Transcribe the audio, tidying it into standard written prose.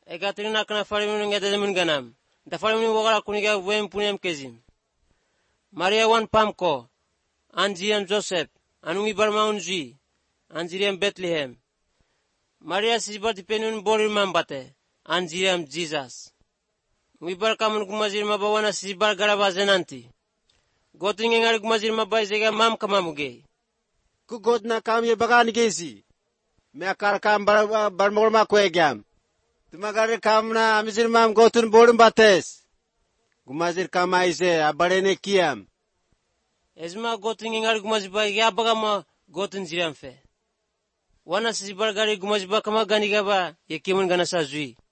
Ekaterina kana falimun ngadamun ganam. Da falimun wogala kuniga wem punem kezim. Maria wan pamko. Anjiam Joseph. Anungi barmaunji. Anjiriam Bethlehem. Maria sisbati penun borir mambate. Anjiriam Jesus. Ngibar kamun kumazir mabawana sisbar garabazenanti. Gotin ngengar kumazir mabaizega mam kamamuge. Ku god na kam ye bagan gesi. Me akar kam barmol ma kwegam. Tumagar kam na amizir mam gotun borum bates. Gumazir kam aise abarene kiam. Ezma gotin ngengar kumazir ba ya bagama gotin jiram fe. Wana sisbar gari kumazir ba kama ganigaba yekimun gana sa zui.